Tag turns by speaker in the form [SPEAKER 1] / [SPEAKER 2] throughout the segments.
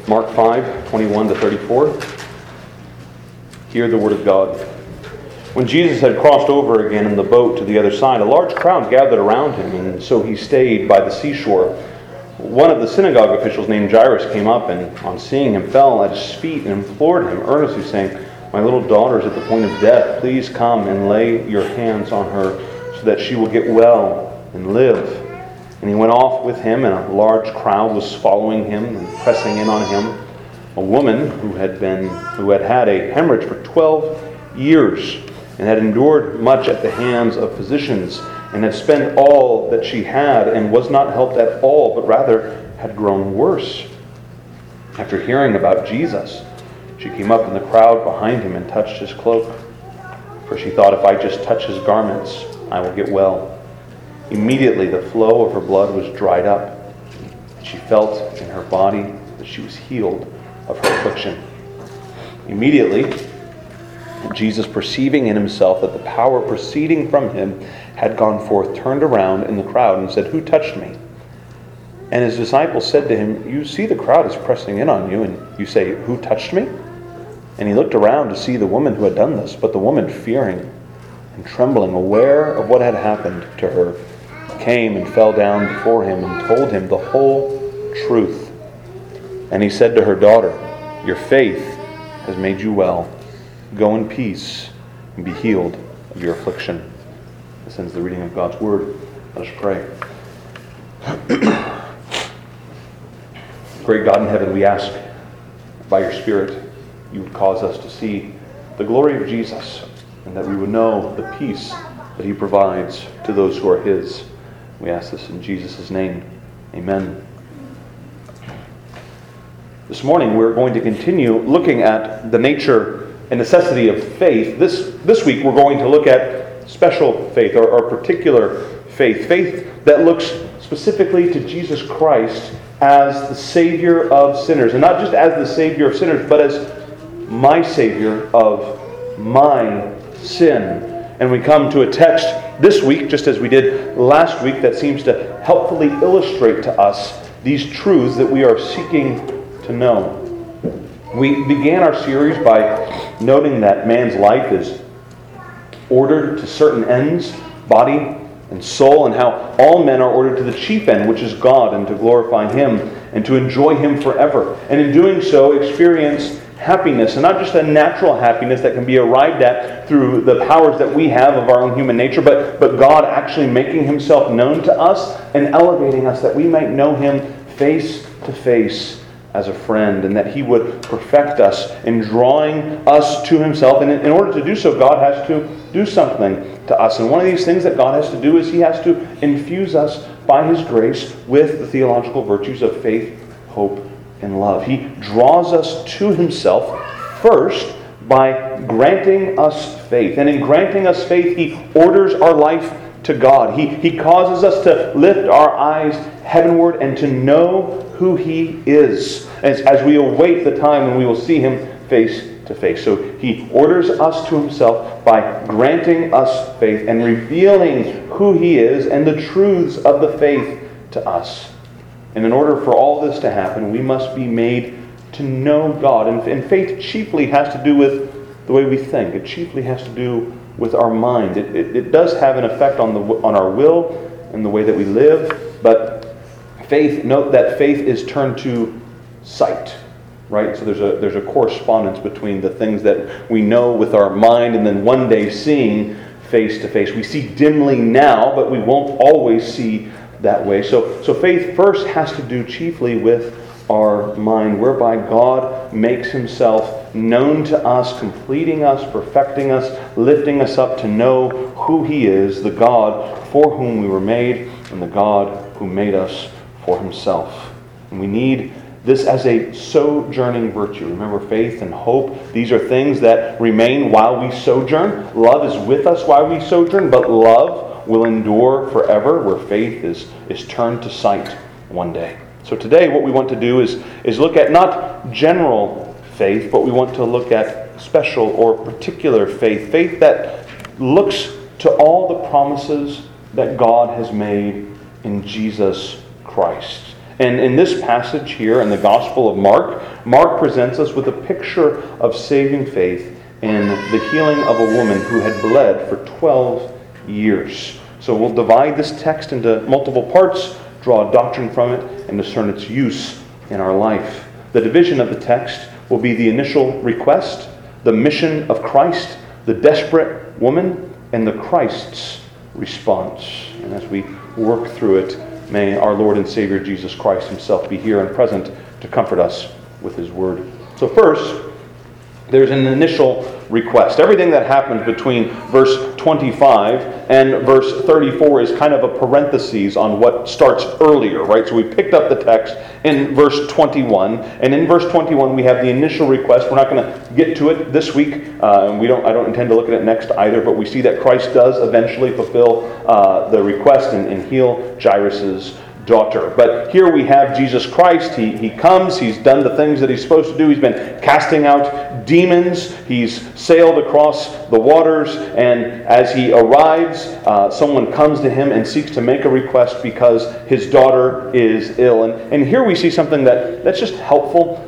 [SPEAKER 1] Mark 5:21-34. Hear the word of God. When Jesus had crossed over again in the boat to the other side, a large crowd gathered around him, and so he stayed by the seashore. One of the synagogue officials named Jairus came up and, on seeing him, fell at his feet and implored him earnestly, saying, "My little daughter is at the point of death. Please come and lay your hands on her so that she will get well and live." And he went off with him, and a large crowd was following him and pressing in on him. A woman who had had a hemorrhage for 12 years and had endured much at the hands of physicians, and had spent all that she had, and was not helped at all, but rather had grown worse. After hearing about Jesus, she came up in the crowd behind him and touched his cloak. For she thought, "If I just touch his garments, I will get well." Immediately the flow of her blood was dried up. She felt in her body that she was healed of her affliction. Immediately, Jesus, perceiving in himself that the power proceeding from him had gone forth, turned around in the crowd and said, "Who touched me?" And his disciples said to him, "You see the crowd is pressing in on you, and you say, 'Who touched me?'" And he looked around to see the woman who had done this. But the woman, fearing and trembling, aware of what had happened to her, came and fell down before him and told him the whole truth. And he said to her, "Daughter, your faith has made you well. Go in peace and be healed of your affliction." This ends the reading of God's Word. Let us pray. Great God in heaven, we ask by your Spirit you would cause us to see the glory of Jesus, and that we would know the peace that he provides to those who are his. We ask this in Jesus' name. Amen. This morning we're going to continue looking at the nature and necessity of faith. This week we're going to look at special faith, or particular faith. Faith that looks specifically to Jesus Christ as the Savior of sinners. And not just as the Savior of sinners, but as my Savior of my sin. And we come to a text this week, just as we did last week, that seems to helpfully illustrate to us these truths that we are seeking to know. We began our series by noting that man's life is ordered to certain ends, body and soul, and how all men are ordered to the chief end, which is God, and to glorify him and to enjoy him forever. And in doing so, experience happiness, and not just a natural happiness that can be arrived at through the powers that we have of our own human nature, but God actually making himself known to us and elevating us that we might know him face to face as a friend, and that he would perfect us in drawing us to himself. And in order to do so, God has to do something to us. And one of these things that God has to do is he has to infuse us by his grace with the theological virtues of faith, hope, and love. He draws us to himself first by granting us faith. And in granting us faith, he orders our life to God. He causes us to lift our eyes heavenward and to know who he is as we await the time when we will see him face to face. So he orders us to himself by granting us faith and revealing who he is and the truths of the faith to us. And in order for all this to happen, we must be made to know God. And faith chiefly has to do with the way we think. It chiefly has to do with our mind. It does have an effect on our will and the way that we live. But note that faith is turned to sight, right? So there's a correspondence between the things that we know with our mind and then one day seeing face to face. We see dimly now, but we won't always see that way. So faith first has to do chiefly with our mind, whereby God makes himself known to us, completing us, perfecting us, lifting us up to know who he is, the God for whom we were made, and the God who made us for himself. And we need this as a sojourning virtue. Remember, faith and hope, these are things that remain while we sojourn. Love is with us while we sojourn, but love will endure forever, where faith is turned to sight one day. So today what we want to do is look at not general faith, but we want to look at special or particular faith. Faith that looks to all the promises that God has made in Jesus Christ. And in this passage here in the Gospel of Mark, Mark presents us with a picture of saving faith in the healing of a woman who had bled for 12 years. So we'll divide this text into multiple parts, draw a doctrine from it, and discern its use in our life. The division of the text will be the initial request, the mission of Christ, the desperate woman, and the Christ's response. And as we work through it, may our Lord and Savior Jesus Christ himself be here and present to comfort us with his word. So first, there's an initial request. Everything that happens between verse 25 and verse 34 is kind of a parenthesis on what starts earlier, right? So we picked up the text in verse 21, and in verse 21 we have the initial request. We're not going to get to it this week, and I don't intend to look at it next either, but we see that Christ does eventually fulfill the request and heal Jairus' daughter. But here we have Jesus Christ. He comes. He's done the things that he's supposed to do. He's been casting out demons. He's sailed across the waters. And as he arrives, someone comes to him and seeks to make a request because his daughter is ill. And here we see something that's just helpful.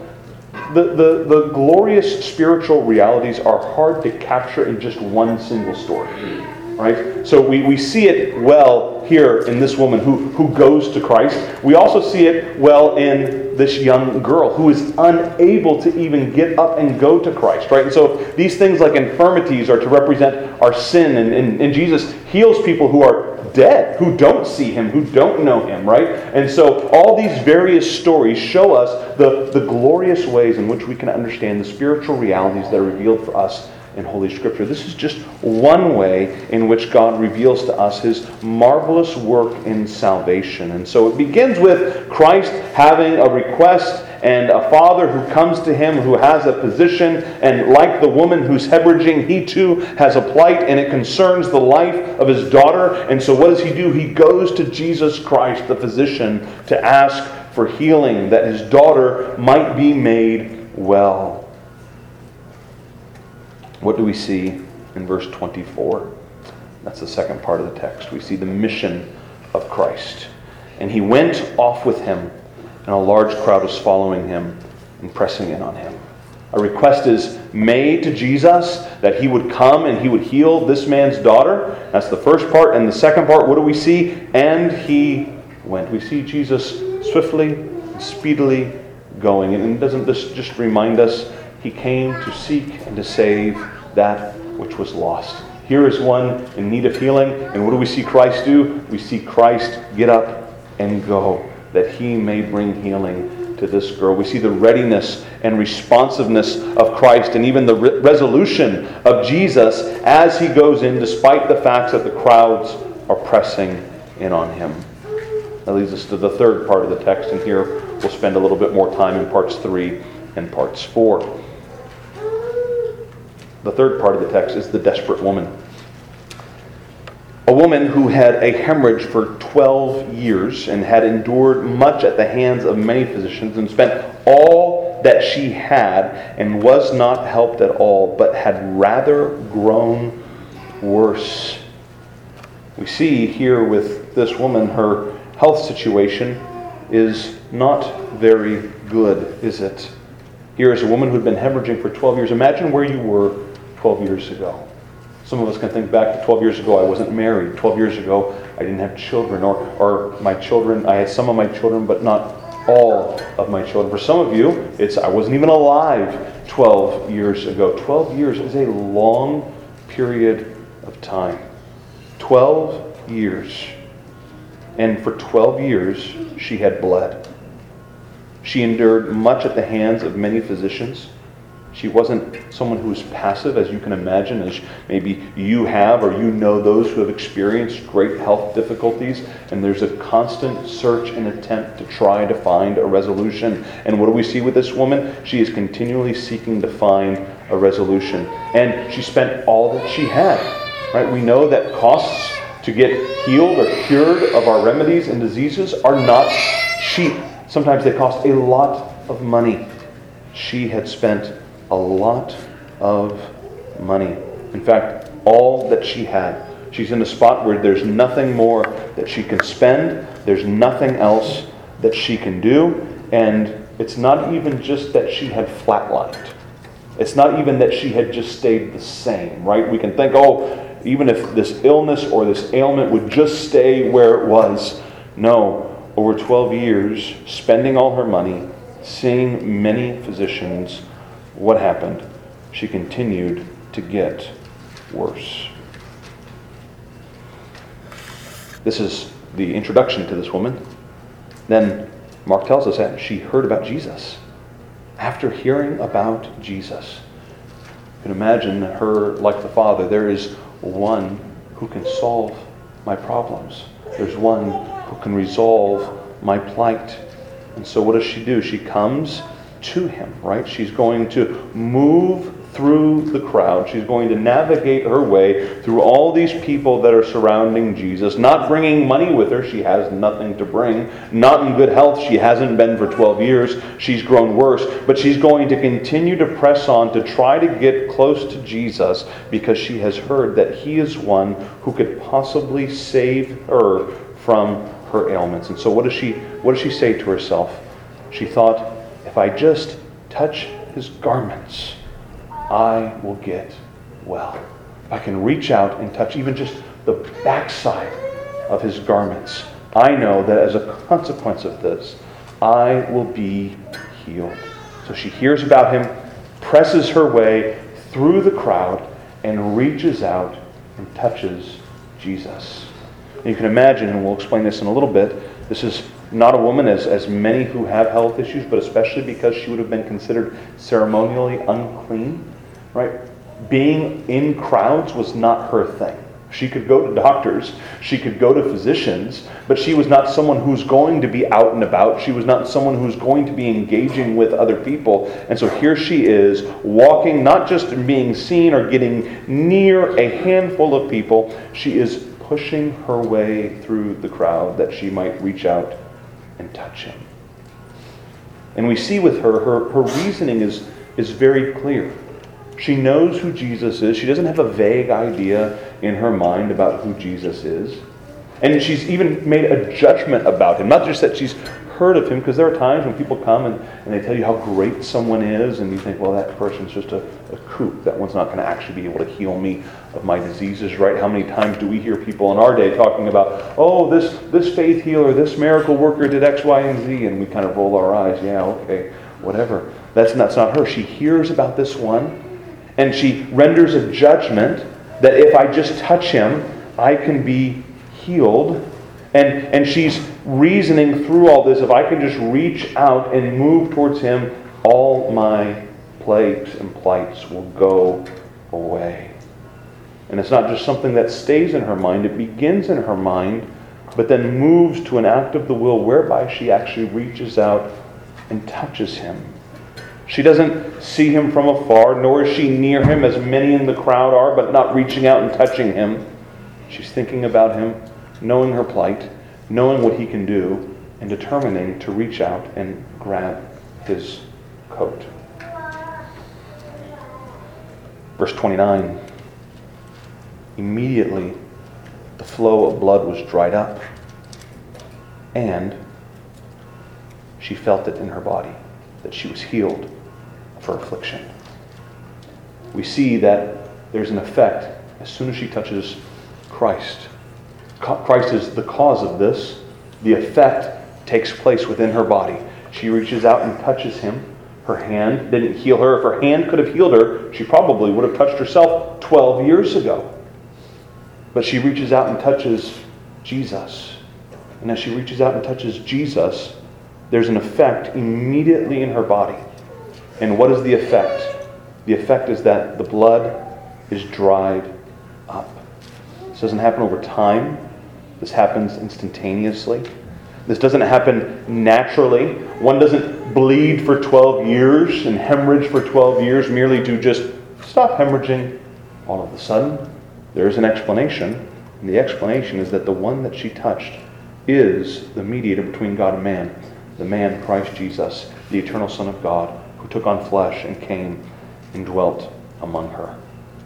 [SPEAKER 1] The glorious spiritual realities are hard to capture in just one single story. Right? So we see it well here in this woman who goes to Christ. We also see it well in this young girl who is unable to even get up and go to Christ. Right? And so these things like infirmities are to represent our sin. And Jesus heals people who are dead, who don't see him, who don't know him. Right? And so all these various stories show us the glorious ways in which we can understand the spiritual realities that are revealed for us in Holy Scripture. This is just one way in which God reveals to us his marvelous work in salvation. And so it begins with Christ having a request and a father who comes to him who has a position, and like the woman who's hemorrhaging, he too has a plight, and it concerns the life of his daughter. And so what does he do? He goes to Jesus Christ, the physician, to ask for healing, that his daughter might be made well. What do we see in verse 24? That's the second part of the text. We see the mission of Christ. And he went off with him, and a large crowd was following him and pressing in on him. A request is made to Jesus that he would come and he would heal this man's daughter. That's the first part. And the second part, what do we see? And he went. We see Jesus swiftly and speedily going. And doesn't this just remind us he came to seek and to save that which was lost? Here is one in need of healing, and what do we see Christ do? We see Christ get up and go, that he may bring healing to this girl. We see the readiness and responsiveness of Christ, and even the resolution of Jesus as he goes in, despite the fact that the crowds are pressing in on him. That leads us to the third part of the text, and here we'll spend a little bit more time in parts 3 and parts 4. The third part of the text is the desperate woman. A woman who had a hemorrhage for 12 years and had endured much at the hands of many physicians and spent all that she had and was not helped at all, but had rather grown worse. We see here with this woman, her health situation is not very good, is it? Here is a woman who had been hemorrhaging for 12 years. Imagine where you were 12 years ago. Some of us can think back to 12 years ago, I wasn't married. 12 years ago, I didn't have children. Or my children, I had some of my children, but not all of my children. For some of you, it's I wasn't even alive 12 years ago. 12 years is a long period of time. 12 years. And for 12 years, she had bled. She endured much at the hands of many physicians. She wasn't someone who was passive, as you can imagine, as maybe you have, or you know those who have experienced great health difficulties. And there's a constant search and attempt to try to find a resolution. And what do we see with this woman? She is continually seeking to find a resolution. And she spent all that she had. Right? We know that costs to get healed or cured of our remedies and diseases are not cheap. Sometimes they cost a lot of money. She had spent a lot of money. In fact, all that she had. She's in a spot where there's nothing more that she can spend. There's nothing else that she can do. And it's not even just that she had flatlined. It's not even that she had just stayed the same, right? We can think, even if this illness or this ailment would just stay where it was. No, over 12 years, spending all her money, seeing many physicians, what happened? She continued to get worse. This is the introduction to this woman. Then Mark tells us that she heard about Jesus. After hearing about Jesus, you can imagine her, like the Father, there is one who can solve my problems. There's one who can resolve my plight. And so what does she do? She comes to him, right? She's going to move through the crowd. She's going to navigate her way through all these people that are surrounding Jesus, not bringing money with her. She has nothing to bring. Not in good health. She hasn't been for 12 years. She's grown worse. But she's going to continue to press on to try to get close to Jesus because she has heard that he is one who could possibly save her from her ailments. And so what does she say to herself? She thought, if I just touch his garments, I will get well. If I can reach out and touch even just the backside of his garments, I know that as a consequence of this, I will be healed. So she hears about him, presses her way through the crowd, and reaches out and touches Jesus. And you can imagine, and we'll explain this in a little bit, this is not a woman as many who have health issues, but especially because she would have been considered ceremonially unclean, right? Being in crowds was not her thing. She could go to doctors, she could go to physicians, but she was not someone who's going to be out and about. She was not someone who's going to be engaging with other people. And so here she is, walking, not just being seen or getting near a handful of people, she is pushing her way through the crowd that she might reach out and touch him. And we see with her reasoning is very clear. She knows who Jesus is. She doesn't have a vague idea in her mind about who Jesus is. And she's even made a judgment about him. Not just that she's heard of him, because there are times when people come and they tell you how great someone is, and you think, well, that person's just a kook. That one's not going to actually be able to heal me of my diseases, right? How many times do we hear people in our day talking about, this faith healer, this miracle worker did X, Y, and Z, and we kind of roll our eyes, yeah, okay, whatever. That's not her. She hears about this one, and she renders a judgment that if I just touch him, I can be healed. And she's reasoning through all this. If I can just reach out and move towards him, all my plagues and plights will go away. And it's not just something that stays in her mind. It begins in her mind, but then moves to an act of the will whereby she actually reaches out and touches him. She doesn't see him from afar, nor is she near him as many in the crowd are, but not reaching out and touching him. She's thinking about him, knowing her plight, knowing what he can do, and determining to reach out and grab his coat. Verse 29. Immediately the flow of blood was dried up, and she felt it in her body, that she was healed of her affliction. We see that there's an effect as soon as she touches Christ. Christ is the cause of this. The effect takes place within her body. She reaches out and touches him. Her hand didn't heal her. If her hand could have healed her, she probably would have touched herself 12 years ago. But she reaches out and touches Jesus. And as she reaches out and touches Jesus, there's an effect immediately in her body. And what is the effect? The effect is that the blood is dried up. This doesn't happen over time. This happens instantaneously. This doesn't happen naturally. One doesn't bleed for 12 years and hemorrhage for 12 years merely to just stop hemorrhaging all of a sudden. There is an explanation. And the explanation is that the one that she touched is the mediator between God and man. The man, Christ Jesus, the eternal Son of God, who took on flesh and came and dwelt among her.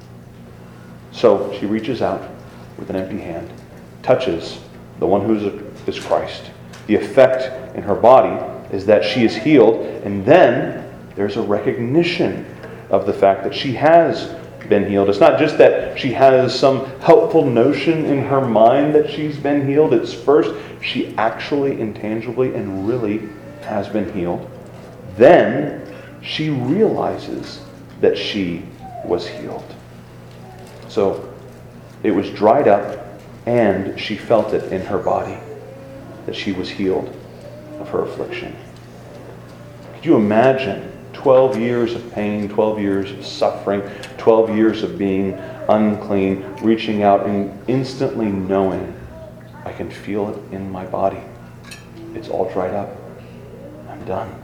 [SPEAKER 1] So she reaches out with an empty hand, touches the one who is Christ, The effect in her body is that she is healed, and then there's a recognition of the fact that she has been healed. It's not just that she has some helpful notion in her mind that she's been healed. It's first, she actually, intangibly, and really has been healed. Then she realizes that she was healed. So it was dried up, and she felt it in her body that she was healed of her affliction. Could you imagine 12 years of pain, 12 years of suffering, 12 years of being unclean, reaching out and instantly knowing, I can feel it in my body. It's all dried up. I'm done.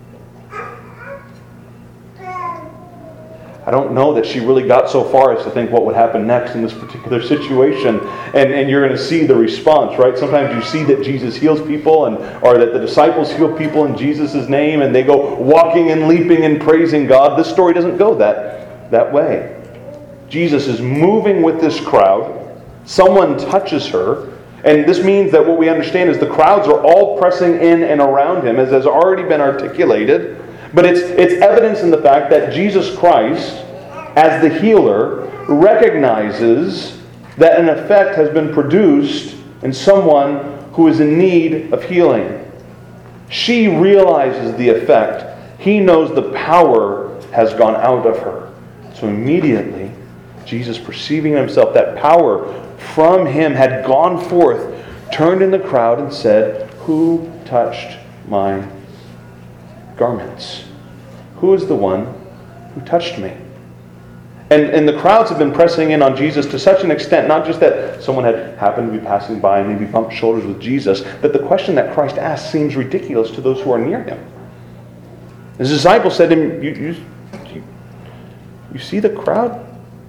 [SPEAKER 1] I don't know that she really got so far as to think what would happen next in this particular situation. And you're going to see the response, right? Sometimes you see that Jesus heals people, or that the disciples heal people in Jesus' name, and they go walking and leaping and praising God. This story doesn't go that way. Jesus is moving with this crowd. Someone touches her. And this means that what we understand is the crowds are all pressing in and around him, as has already been articulated. But it's evidence in the fact that Jesus Christ, as the healer, recognizes that an effect has been produced in someone who is in need of healing. She realizes the effect. He knows the power has gone out of her. So immediately, Jesus, perceiving himself, that power from him had gone forth, turned in the crowd and said, "Who touched my garments? Who is the one who touched me?" And the crowds have been pressing in on Jesus to such an extent, not just that someone had happened to be passing by and maybe bumped shoulders with Jesus, that the question that Christ asked seems ridiculous to those who are near him. His disciples said to him, you see the crowd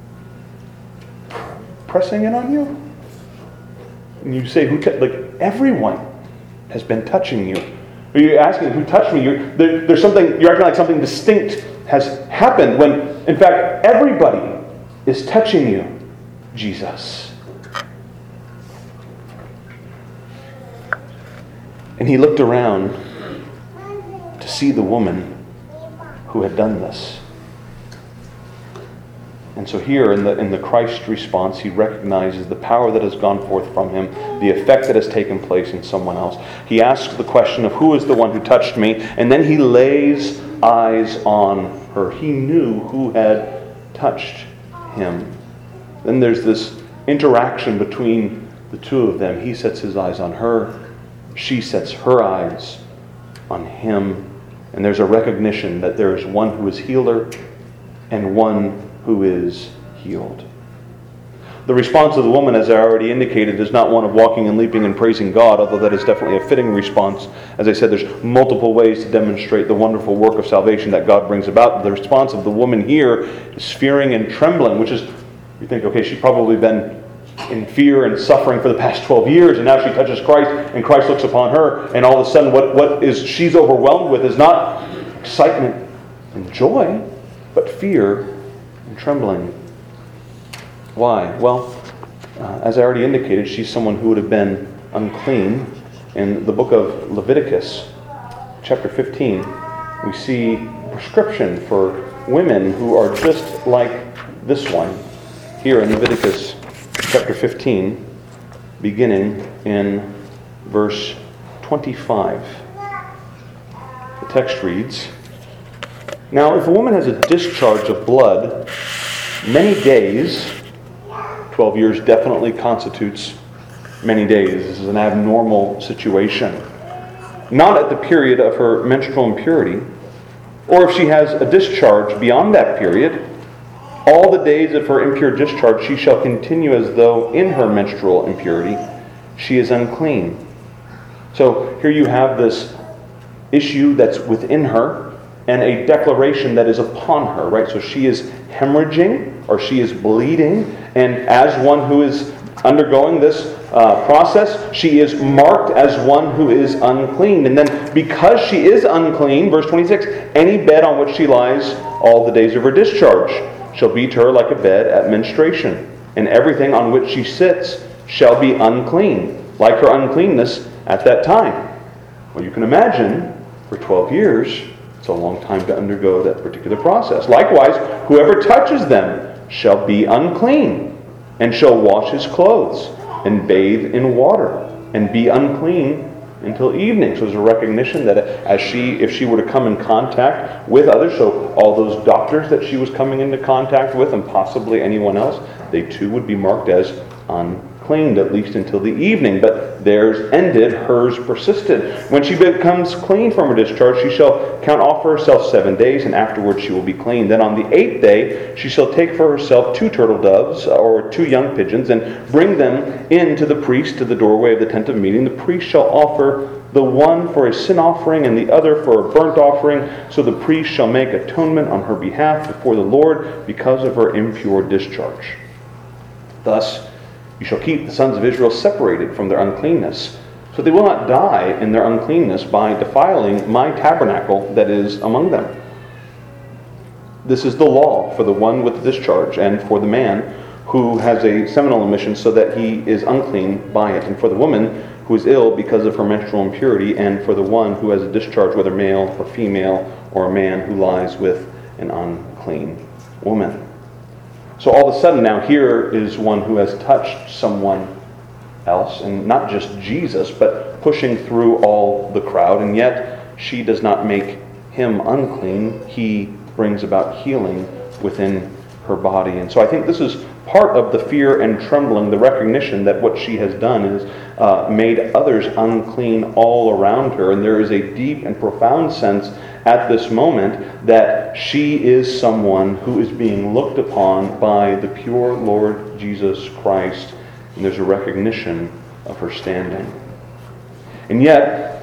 [SPEAKER 1] pressing in on you? And you say, everyone has been touching you. Or you're asking, who touched me? There's something, you're acting like something distinct has happened, when in fact everybody is touching you, Jesus. And he looked around to see the woman who had done this. And so here in the Christ response, he recognizes the power that has gone forth from him, the effect that has taken place in someone else. He asks the question of who is the one who touched me, and then he lays eyes on her. He knew who had touched him. Then there's this interaction between the two of them. He sets his eyes on her. She sets her eyes on him. And there's a recognition that there is one who is healer and one who is healed. The response of the woman, as I already indicated, is not one of walking and leaping and praising God, although that is definitely a fitting response. As I said, there's multiple ways to demonstrate the wonderful work of salvation that God brings about. The response of the woman here is fearing and trembling, which is, you think, okay, she's probably been in fear and suffering for the past 12 years, and now she touches Christ, and Christ looks upon her, and all of a sudden what is she's overwhelmed with is not excitement and joy, but fear and trembling. Why? Well, as I already indicated, she's someone who would have been unclean. In the book of Leviticus, chapter 15, we see a prescription for women who are just like this one. Here in Leviticus chapter 15, beginning in verse 25. The text reads, "Now if a woman has a discharge of blood many days," 12 years definitely constitutes many days. This is an abnormal situation. "Not at the period of her menstrual impurity, or if she has a discharge beyond that period, all the days of her impure discharge she shall continue as though in her menstrual impurity she is unclean." So here you have this issue that's within her and a declaration that is upon her, right? So she is hemorrhaging, or she is bleeding, and as one who is undergoing this process, she is marked as one who is unclean. And then because she is unclean, verse 26, "Any bed on which she lies all the days of her discharge shall be to her like a bed at menstruation, and everything on which she sits shall be unclean, like her uncleanness at that time. Well, you can imagine, for 12 years, it's a long time to undergo that particular process. Likewise, whoever touches them shall be unclean, and shall wash his clothes, and bathe in water, and be unclean until evening. So there's a recognition that if she were to come in contact with others, so all those doctors that she was coming into contact with, and possibly anyone else, they too would be marked as unclean, at least until the evening. But theirs ended, hers persisted. When she becomes clean from her discharge, she shall count off for herself 7 days, and afterwards she will be clean. Then on the 8th day she shall take for herself 2 turtle doves, or 2 young pigeons, and bring them in to the priest to the doorway of the tent of meeting. The priest shall offer the one for a sin offering and the other for a burnt offering. So the priest shall make atonement on her behalf before the Lord because of her impure discharge. Thus you shall keep the sons of Israel separated from their uncleanness, so they will not die in their uncleanness by defiling my tabernacle that is among them. This is the law for the one with the discharge, and for the man who has a seminal emission, so that he is unclean by it, and for the woman who is ill because of her menstrual impurity, and for the one who has a discharge, whether male or female, or a man who lies with an unclean woman. So all of a sudden now here is one who has touched someone else, and not just Jesus, but pushing through all the crowd, and yet she does not make him unclean. He brings about healing within her body. And so I think this is part of the fear and trembling, the recognition that what she has done is made others unclean all around her, and there is a deep and profound sense at this moment that she is someone who is being looked upon by the pure Lord Jesus Christ, and there's a recognition of her standing. And yet,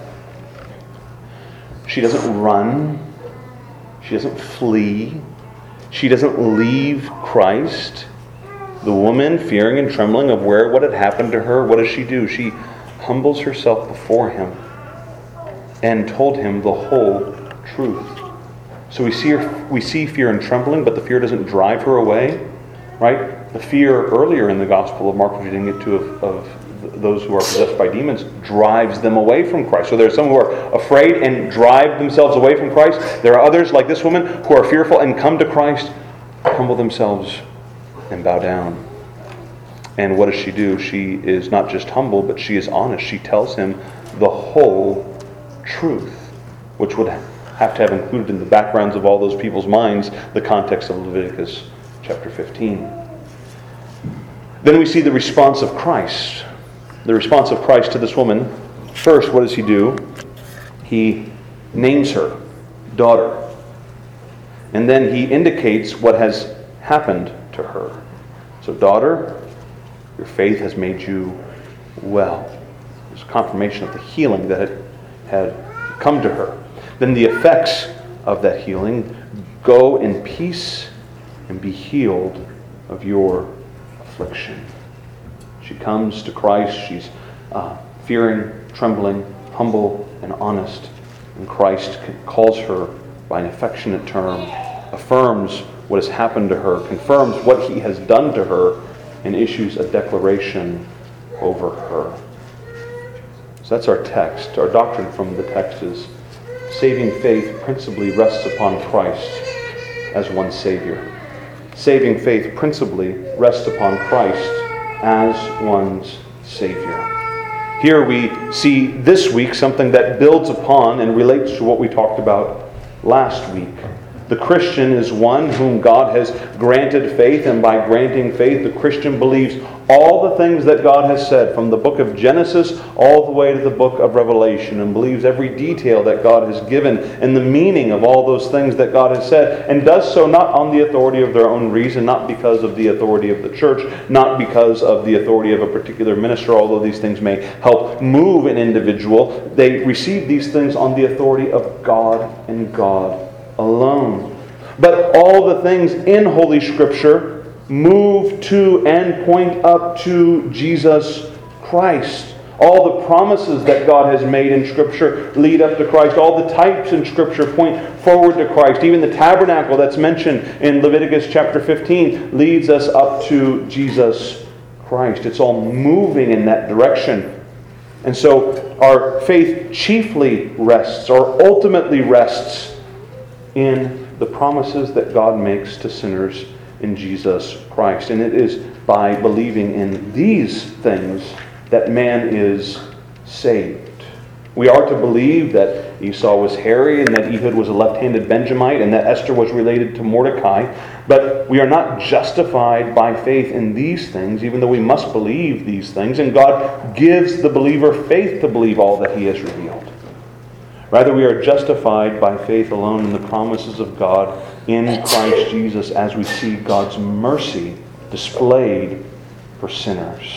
[SPEAKER 1] she doesn't run, she doesn't flee, she doesn't leave Christ. The woman, fearing and trembling of what had happened to her, what does she do? She humbles herself before him and told him the whole truth. So we see fear and trembling, but the fear doesn't drive her away, right? The fear earlier in the Gospel of Mark, which we didn't get to, of those who are possessed by demons, drives them away from Christ. So there are some who are afraid and drive themselves away from Christ. There are others, like this woman, who are fearful and come to Christ, humble themselves, and bow down. And what does she do? She is not just humble, but she is honest. She tells him the whole truth, which would have to have included in the backgrounds of all those people's minds the context of Leviticus chapter 15. Then we see the response of Christ. The response of Christ to this woman. First, what does he do? He names her daughter. And then he indicates what has happened to her. So, daughter, your faith has made you well. There's confirmation of the healing that had come to her. Then the effects of that healing: go in peace and be healed of your affliction. She comes to Christ. She's fearing, trembling, humble, and honest. And Christ calls her by an affectionate term, affirms what has happened to her, confirms what he has done to her, and issues a declaration over her. So that's our text. Our doctrine from the text is saving faith principally rests upon Christ as one's Savior. Saving faith principally rests upon Christ as one's Savior. Here we see this week something that builds upon and relates to what we talked about last week. The Christian is one whom God has granted faith, and by granting faith, the Christian believes all the things that God has said from the book of Genesis all the way to the book of Revelation, and believes every detail that God has given and the meaning of all those things that God has said, and does so not on the authority of their own reason, not because of the authority of the church, not because of the authority of a particular minister, although these things may help move an individual. They receive these things on the authority of God and God alone. But all the things in Holy Scripture move to and point up to Jesus Christ. All the promises that God has made in Scripture lead up to Christ. All the types in Scripture point forward to Christ. Even the tabernacle that's mentioned in Leviticus chapter 15 leads us up to Jesus Christ. It's all moving in that direction. And so our faith chiefly rests, or ultimately rests, in the promises that God makes to sinners in Jesus Christ. And it is by believing in these things that man is saved. We are to believe that Esau was hairy and that Ehud was a left-handed Benjamite and that Esther was related to Mordecai. But we are not justified by faith in these things, even though we must believe these things. And God gives the believer faith to believe all that He has revealed. Rather, we are justified by faith alone in the promises of God in Christ Jesus as we see God's mercy displayed for sinners.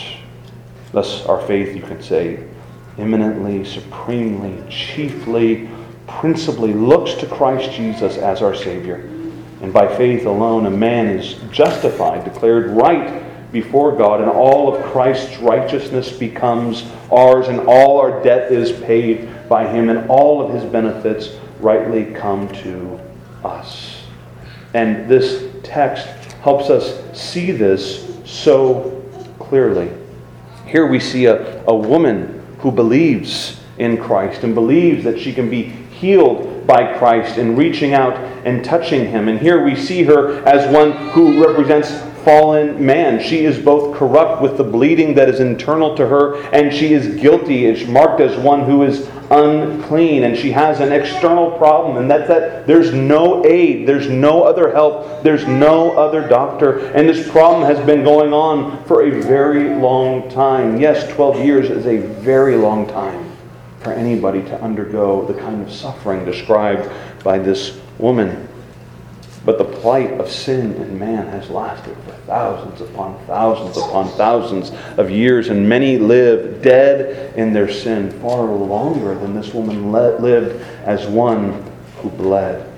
[SPEAKER 1] Thus, our faith, you can say, eminently, supremely, chiefly, principally looks to Christ Jesus as our Savior. And by faith alone, a man is justified, declared right before God, and all of Christ's righteousness becomes ours, and all our debt is paid by Him, and all of His benefits rightly come to us. And this text helps us see this so clearly. Here we see a woman who believes in Christ and believes that she can be healed by Christ in reaching out and touching Him. And here we see her as one who represents fallen man. She is both corrupt with the bleeding that is internal to her, and she is guilty. It's marked as one who is unclean, and she has an external problem, and that's that there's no aid, there's no other help, there's no other doctor, and this problem has been going on for a very long time. Yes, 12 years is a very long time for anybody to undergo the kind of suffering described by this woman. But the plight of sin in man has lasted for thousands upon thousands of years, and many live dead in their sin far longer than this woman lived as one who bled.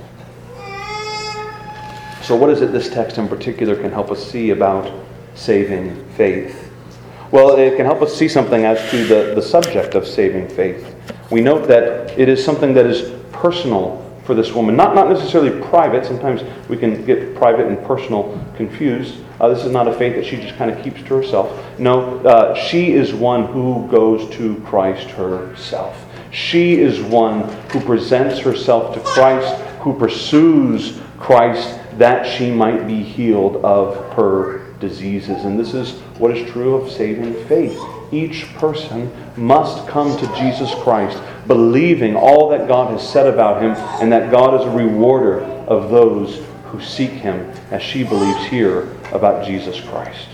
[SPEAKER 1] So what is it this text in particular can help us see about saving faith? Well, it can help us see something as to the subject of saving faith. We note that it is something that is personal for this woman. Not necessarily private. Sometimes we can get private and personal confused. This is not a faith that she just kind of keeps to herself. No, she is one who goes to Christ herself. She is one who presents herself to Christ, who pursues Christ that she might be healed of her diseases. And this is what is true of saving faith. Each person must come to Jesus Christ, believing all that God has said about Him, and that God is a rewarder of those who seek Him, as she believes here about Jesus Christ.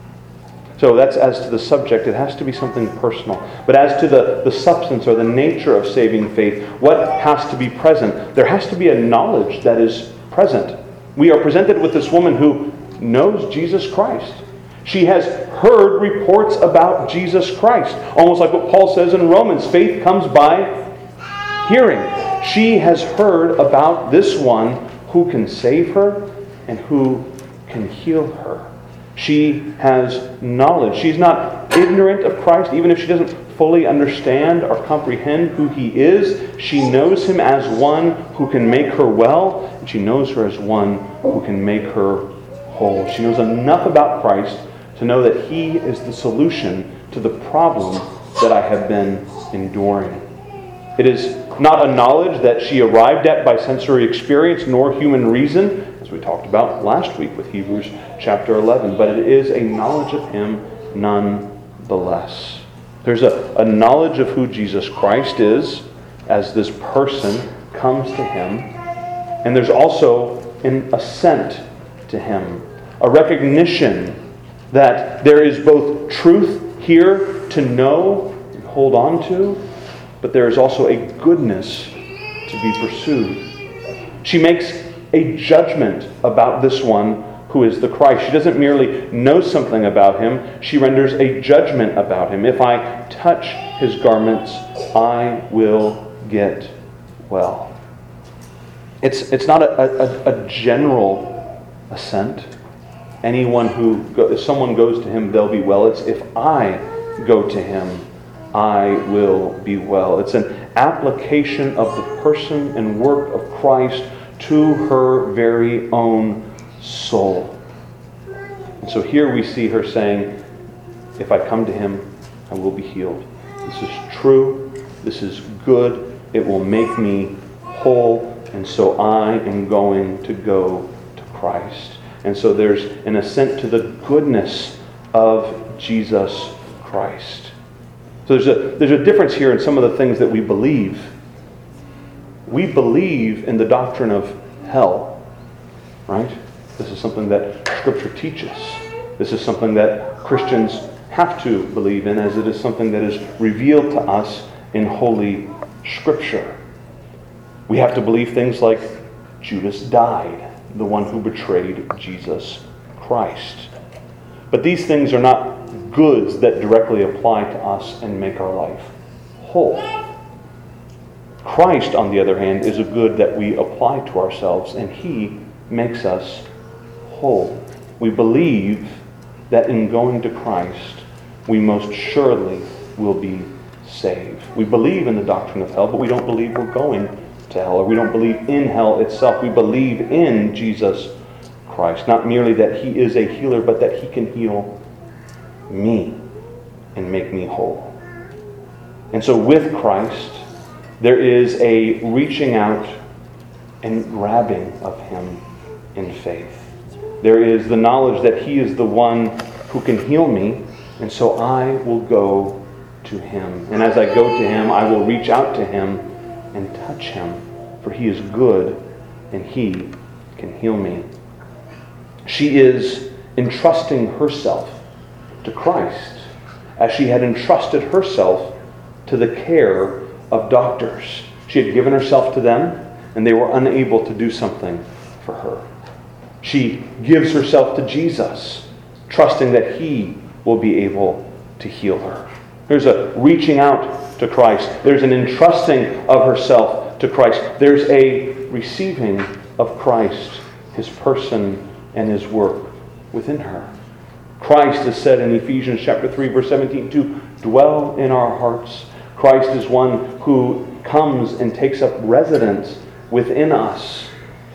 [SPEAKER 1] So that's as to the subject. It has to be something personal. But as to the substance or the nature of saving faith, what has to be present? There has to be a knowledge that is present. We are presented with this woman who knows Jesus Christ. She has heard reports about Jesus Christ. Almost like what Paul says in Romans, faith comes by hearing. She has heard about this one who can save her and who can heal her. She has knowledge. She's not ignorant of Christ, even if she doesn't fully understand or comprehend who He is. She knows Him as one who can make her well, and she knows her as one who can make her whole. She knows enough about Christ to know that He is the solution to the problem that I have been enduring. It is not a knowledge that she arrived at by sensory experience nor human reason, as we talked about last week with Hebrews chapter 11, but it is a knowledge of Him nonetheless. There's a knowledge of who Jesus Christ is as this person comes to Him, and there's also an assent to Him, a recognition that there is both truth here to know and hold on to, but there is also a goodness to be pursued. She makes a judgment about this one who is the Christ. She doesn't merely know something about Him, she renders a judgment about Him. If I touch His garments, I will get well. It's not a general assent. Anyone if someone goes to Him, they'll be well. It's if I go to Him, I will be well. It's an application of the person and work of Christ to her very own soul. And so here we see her saying, if I come to Him, I will be healed. This is true. This is good. It will make me whole. And so I am going to go to Christ. And so there's an assent to the goodness of Jesus Christ. So there's a difference here in some of the things that we believe. We believe in the doctrine of hell, right? This is something that Scripture teaches. This is something that Christians have to believe in, as it is something that is revealed to us in Holy Scripture. We have to believe things like Judas died, the one who betrayed Jesus Christ. But these things are not goods that directly apply to us and make our life whole. Christ, on the other hand, is a good that we apply to ourselves, and He makes us whole. We believe that in going to Christ, we most surely will be saved. We believe in the doctrine of hell, but we don't believe we're going to hell, or we don't believe in hell itself. We believe in Jesus Christ. Not merely that He is a healer, but that He can heal me and make me whole. And so with Christ, there is a reaching out and grabbing of Him in faith. There is the knowledge that He is the one who can heal me, and so I will go to Him. And as I go to Him, I will reach out to Him and touch Him, for He is good and He can heal me. She is entrusting herself to Christ as she had entrusted herself to the care of doctors. She had given herself to them, and they were unable to do something for her. She gives herself to Jesus, trusting that He will be able to heal her. There's a reaching out to Christ. There's an entrusting of herself to Christ. There's a receiving of Christ, His person and His work within her. Christ is said in Ephesians chapter 3, verse 17, to dwell in our hearts. Christ is one who comes and takes up residence within us.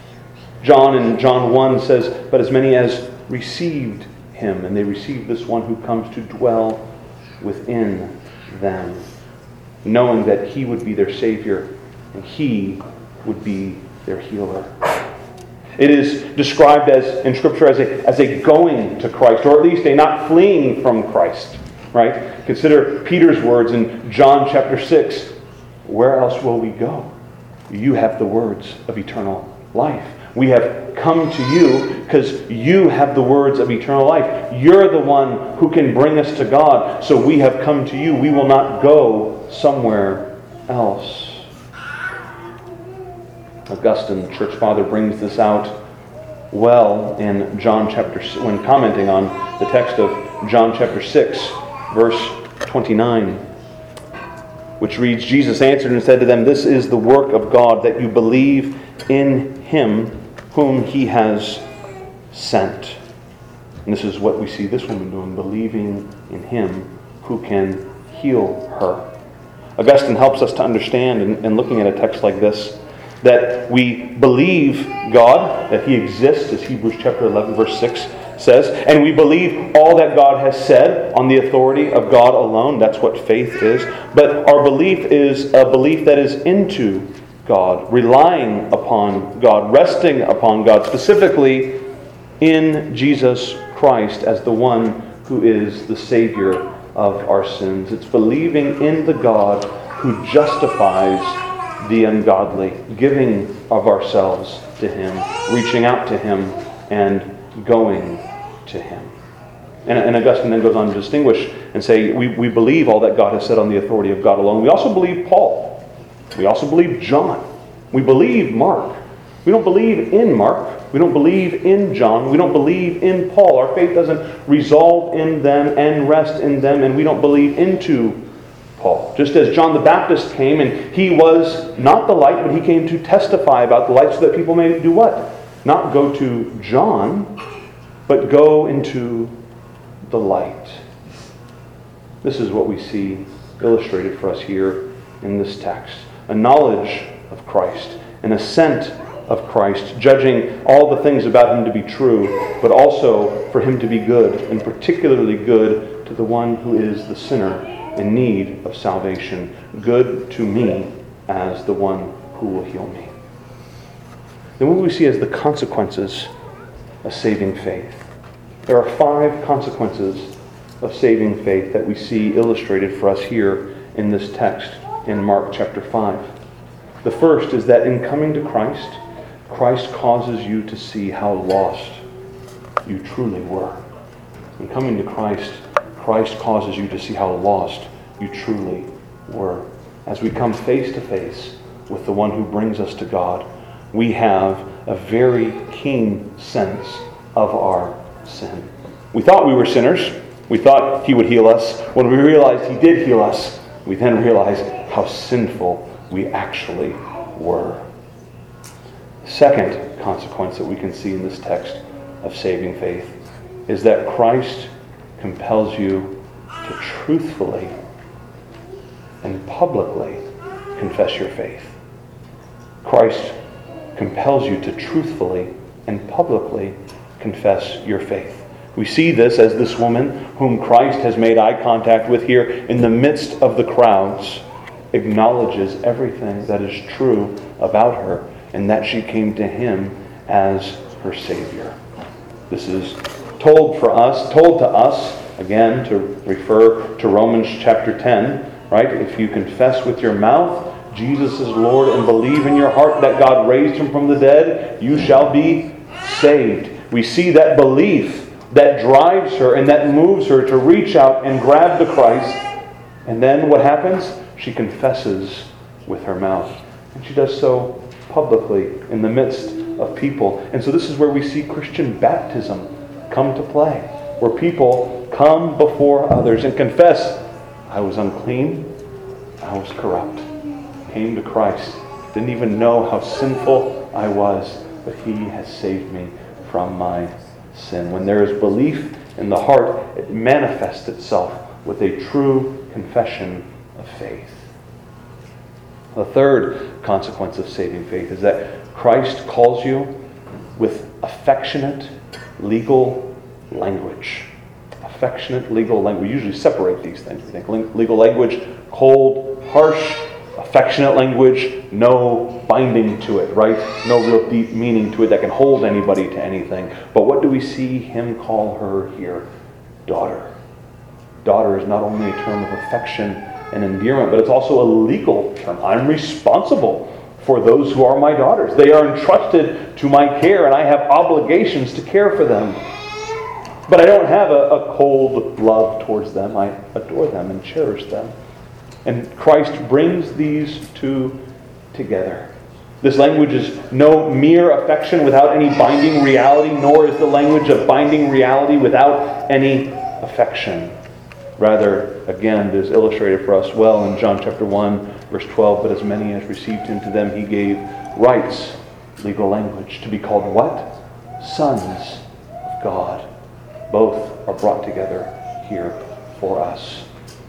[SPEAKER 1] John in John 1 says, but as many as received Him, and they received this one who comes to dwell within them, knowing that He would be their Savior and He would be their healer. It is described as in Scripture as a going to Christ, or at least a not fleeing from Christ. Right? Consider Peter's words in John chapter 6. Where else will we go? You have the words of eternal life. We have come to you because you have the words of eternal life. You're the one who can bring us to God. So we have come to you. We will not go somewhere else. Augustine, the church father, brings this out well in John chapter, when commenting on the text of John chapter 6, verse 29, which reads, Jesus answered and said to them, this is the work of God, that you believe in Him whom He has sent. And this is what we see this woman doing, believing in Him who can heal her. Augustine helps us to understand, in looking at a text like this, that we believe God, that He exists, as Hebrews chapter 11, verse 6 says, and we believe all that God has said on the authority of God alone. That's what faith is. But our belief is a belief that is into God, relying upon God, resting upon God, specifically in Jesus Christ as the one who is the Savior of our sins. It's believing in the God who justifies the ungodly, giving of ourselves to Him, reaching out to Him, and going to Him. And Augustine then goes on to distinguish and say, we believe all that God has said on the authority of God alone. We also believe Paul. We also believe John. We believe Mark. We don't believe in Mark. We don't believe in John. We don't believe in Paul. Our faith doesn't resolve in them and rest in them, and we don't believe into Paul. Just as John the Baptist came, and he was not the light, but he came to testify about the light so that people may do what? Not go to John, but go into the light. This is what we see illustrated for us here in this text. A knowledge of Christ, an assent of Christ, judging all the things about Him to be true, but also for Him to be good, and particularly good to the one who is the sinner in need of salvation, good to me as the one who will heal me. Then what do we see as the consequences of saving faith? There are 5 consequences of saving faith that we see illustrated for us here in this text in Mark chapter 5. The first is that in coming to Christ, Christ causes you to see how lost you truly were. In coming to Christ, Christ causes you to see how lost you truly were. As we come face to face with the one who brings us to God, we have a very keen sense of our sin. We thought we were sinners. We thought He would heal us. When we realized He did heal us, we then realized how sinful we actually were. The second consequence that we can see in this text of saving faith is that Christ compels you to truthfully and publicly confess your faith. Christ compels you to truthfully and publicly confess your faith. We see this as this woman whom Christ has made eye contact with here in the midst of the crowds acknowledges everything that is true about her and that she came to Him as her Savior. This is told to us, again, to refer to Romans chapter 10, right? If you confess with your mouth Jesus is Lord and believe in your heart that God raised Him from the dead, you shall be saved. We see that belief that drives her and that moves her to reach out and grab the Christ. And then what happens? She confesses with her mouth. And she does so publicly in the midst of people. And so this is where we see Christian baptism come to play, where people come before others and confess, I was unclean, I was corrupt. Came to Christ, didn't even know how sinful I was, but He has saved me from my sin. When there is belief in the heart, it manifests itself with a true confession of faith. The third consequence of saving faith is that Christ calls you with affectionate legal language. Affectionate legal language. We usually separate these things. We think legal language, cold, harsh. Affectionate language, no binding to it, right? No real deep meaning to it that can hold anybody to anything. But what do we see Him call her here? Daughter. Daughter is not only a term of affection and endearment, but it's also a legal term. I'm responsible for those who are my daughters. They are entrusted to my care, and I have obligations to care for them. But I don't have a cold love towards them. I adore them and cherish them. And Christ brings these two together. This language is no mere affection without any binding reality, nor is the language of binding reality without any affection. Rather, again, it is illustrated for us well in John chapter 1, verse 12, but as many as received Him, to them He gave rights, legal language, to be called what? Sons of God. Both are brought together here for us.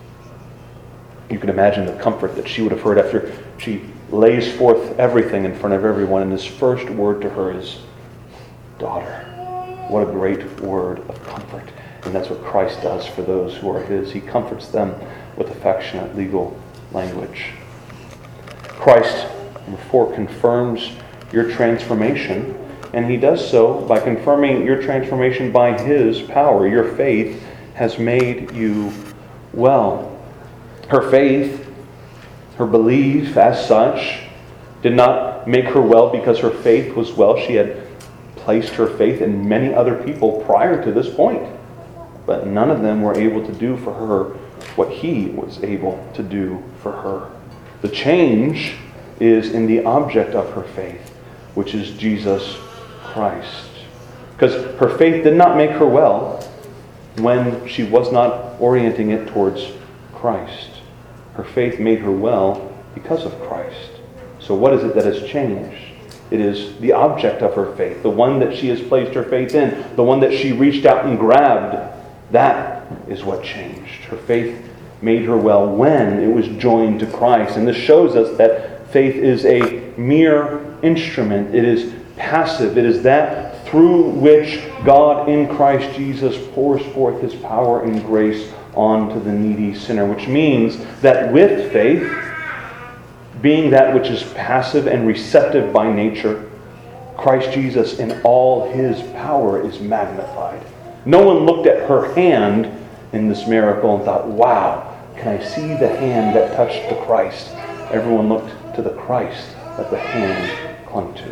[SPEAKER 1] You can imagine the comfort that she would have heard after she lays forth everything in front of everyone, and His first word to her is, daughter. What a great word of comfort. And that's what Christ does for those who are His. He comforts them with affectionate legal language. Christ, therefore, confirms your transformation, and He does so by confirming your transformation by His power. Your faith has made you well. Her faith, her belief as such, did not make her well because her faith was well. She had placed her faith in many other people prior to this point. But none of them were able to do for her what He was able to do for her. The change is in the object of her faith, which is Jesus Christ. Because her faith did not make her well when she was not orienting it towards Christ. Her faith made her well because of Christ. So what is it that has changed? It is the object of her faith, the one that she has placed her faith in, the one that she reached out and grabbed. That is what changed. Her faith made her well when it was joined to Christ. And this shows us that faith is a mere instrument. It is passive. It is that through which God in Christ Jesus pours forth His power and grace onto the needy sinner, which means that with faith, being that which is passive and receptive by nature, Christ Jesus in all his power is magnified. No one looked at her hand in this miracle and thought, wow, can I see the hand that touched the Christ? Everyone looked to the Christ that the hand clung to.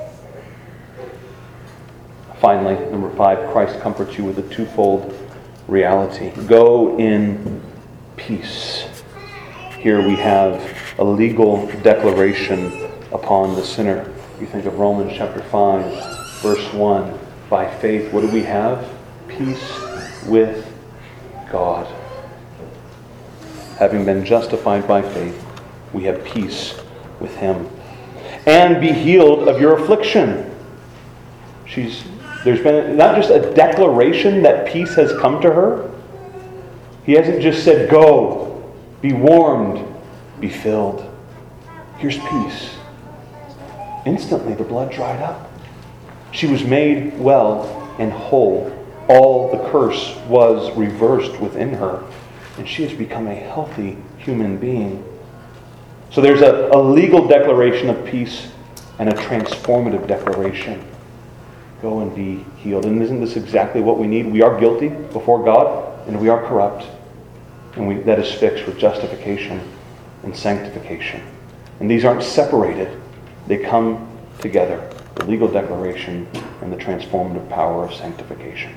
[SPEAKER 1] Finally, number 5, Christ comforts you with a twofold reality. Go in peace. Here we have a legal declaration upon the sinner. You think of Romans chapter 5, verse 1. By faith, what do we have? Peace with God. Having been justified by faith, we have peace with Him. And be healed of your affliction. There's been not just a declaration that peace has come to her. He hasn't just said, go, be warmed, be filled. Here's peace. Instantly the blood dried up. She was made well and whole. All the curse was reversed within her. And she has become a healthy human being. So there's a legal declaration of peace and a transformative declaration. Go and be healed. And isn't this exactly what we need? We are guilty before God, and we are corrupt. And that is fixed with justification and sanctification. And these aren't separated. They come together. The legal declaration and the transformative power of sanctification.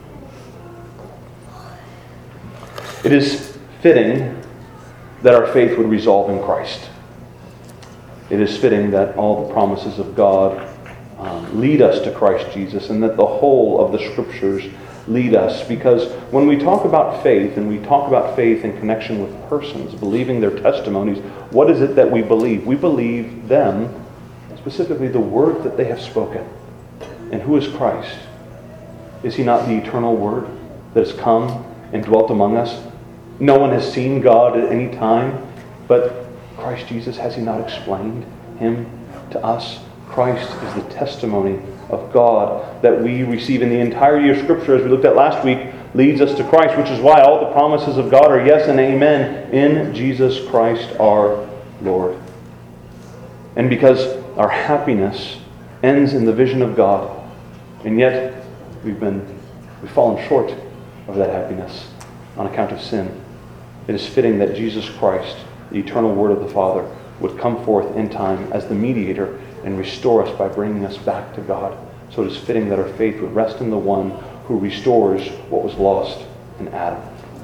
[SPEAKER 1] It is fitting that our faith would resolve in Christ. It is fitting that all the promises of God lead us to Christ Jesus, and that the whole of the Scriptures lead us. Because when we talk about faith, and we talk about faith in connection with persons, believing their testimonies, what is it that we believe? We believe them, specifically the word that they have spoken. And who is Christ? Is He not the eternal Word that has come and dwelt among us? No one has seen God at any time, but Christ Jesus, has He not explained Him to us? Christ is the testimony of God that we receive in the entirety of Scripture, as we looked at last week, leads us to Christ, which is why all the promises of God are yes and amen in Jesus Christ our Lord. And because our happiness ends in the vision of God, and yet we've fallen short of that happiness on account of sin, it is fitting that Jesus Christ, the eternal Word of the Father, would come forth in time as the mediator and restore us by bringing us back to God. So it is fitting that our faith would rest in the one who restores what was lost in Adam.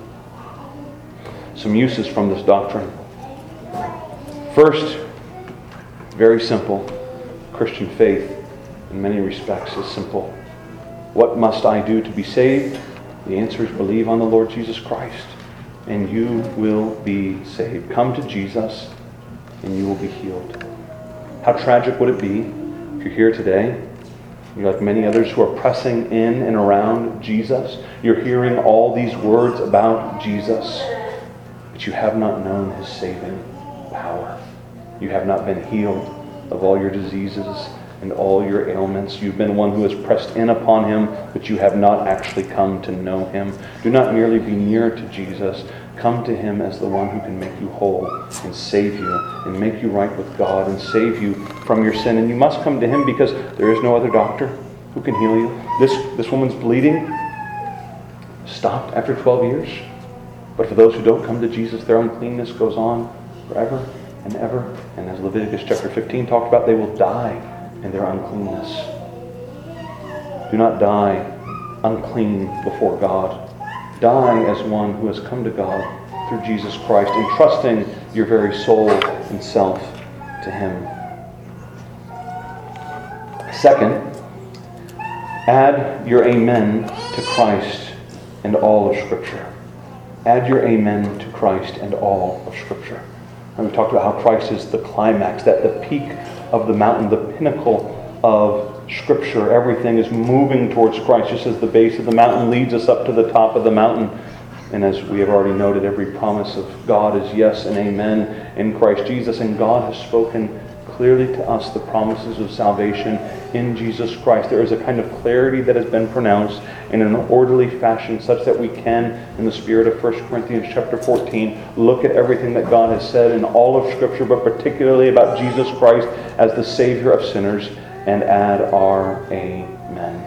[SPEAKER 1] Some uses from this doctrine. First, very simple. Christian faith, in many respects, is simple. What must I do to be saved? The answer is believe on the Lord Jesus Christ, and you will be saved. Come to Jesus, and you will be healed. How tragic would it be if you're here today, you're like many others who are pressing in and around Jesus. You're hearing all these words about Jesus, but you have not known His saving power. You have not been healed of all your diseases and all your ailments. You've been one who has pressed in upon Him, but you have not actually come to know Him. Do not merely be near to Jesus. Come to Him as the one who can make you whole and save you and make you right with God and save you from your sin. And you must come to Him because there is no other doctor who can heal you. This woman's bleeding stopped after 12 years. But for those who don't come to Jesus, their uncleanness goes on forever and ever. And as Leviticus chapter 15 talked about, they will die in their uncleanness. Do not die unclean before God. Die as one who has come to God through Jesus Christ, entrusting your very soul and self to Him. Second, add your amen to Christ and all of Scripture. Add your amen to Christ and all of Scripture. And we talked about how Christ is the climax, that the peak of the mountain, the pinnacle of Scripture. Everything is moving towards Christ, just as the base of the mountain leads us up to the top of the mountain. And as we have already noted, every promise of God is yes and amen in Christ Jesus. And God has spoken clearly to us the promises of salvation in Jesus Christ. There is a kind of clarity that has been pronounced in an orderly fashion such that we can, in the spirit of 1 Corinthians chapter 14, look at everything that God has said in all of Scripture, but particularly about Jesus Christ as the Savior of sinners, and add our amen.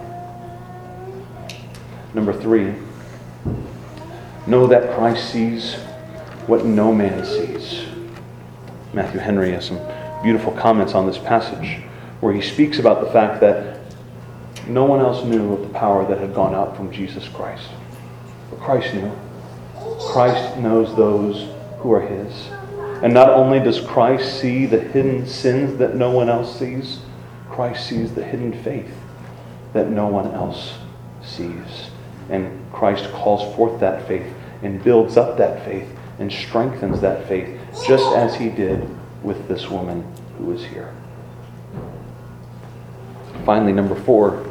[SPEAKER 1] Number 3, know that Christ sees what no man sees. Matthew Henry has some beautiful comments on this passage where he speaks about the fact that no one else knew of the power that had gone out from Jesus Christ. But Christ knew. Christ knows those who are His. And not only does Christ see the hidden sins that no one else sees, Christ sees the hidden faith that no one else sees. And Christ calls forth that faith and builds up that faith and strengthens that faith, just as He did with this woman who is here. Finally, number 4,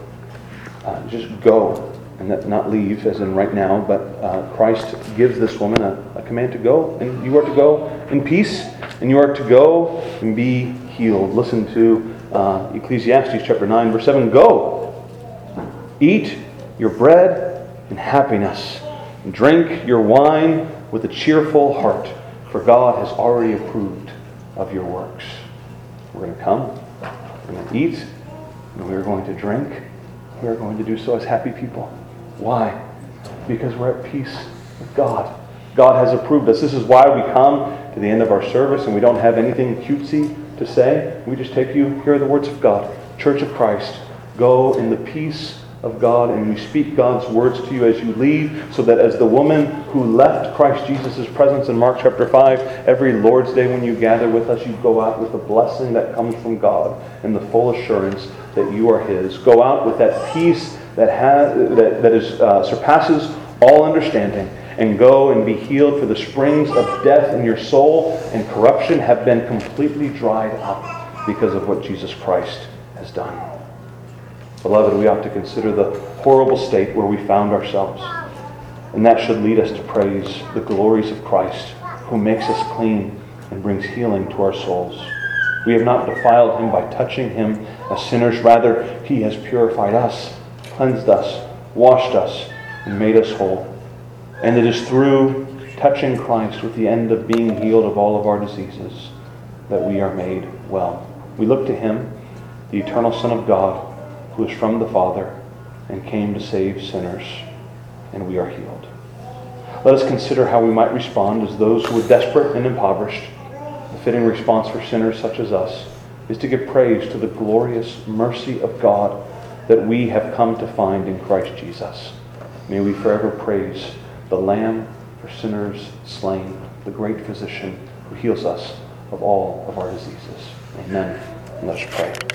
[SPEAKER 1] just go and not leave, as in right now, but Christ gives this woman a command to go, and you are to go in peace, and you are to go and be healed. Listen to Ecclesiastes chapter 9, verse 7. Go, eat your bread in happiness, and drink your wine with a cheerful heart, for God has already approved of your works. We're going to come, we're going to eat, and we're going to drink. We're going to do so as happy people. Why? Because we're at peace with God. God has approved us. This is why we come to the end of our service and we don't have anything cutesy to say. We just take you, here are the words of God. Church of Christ, go in the peace of God, and we speak God's words to you as you leave, so that as the woman who left Christ Jesus' presence in Mark chapter 5, every Lord's Day when you gather with us, you go out with the blessing that comes from God and the full assurance that you are His. Go out with that peace that surpasses all understanding, and go and be healed, for the springs of death in your soul and corruption have been completely dried up because of what Jesus Christ has done. Beloved, we ought to consider the horrible state where we found ourselves. And that should lead us to praise the glories of Christ, who makes us clean and brings healing to our souls. We have not defiled Him by touching Him as sinners. Rather, He has purified us, cleansed us, washed us, and made us whole. And it is through touching Christ with the end of being healed of all of our diseases that we are made well. We look to Him, the eternal Son of God, who is from the Father and came to save sinners, and we are healed. Let us consider how we might respond as those who are desperate and impoverished. The fitting response for sinners such as us is to give praise to the glorious mercy of God that we have come to find in Christ Jesus. May we forever praise the Lamb for sinners slain, the great physician who heals us of all of our diseases. Amen. And let's pray.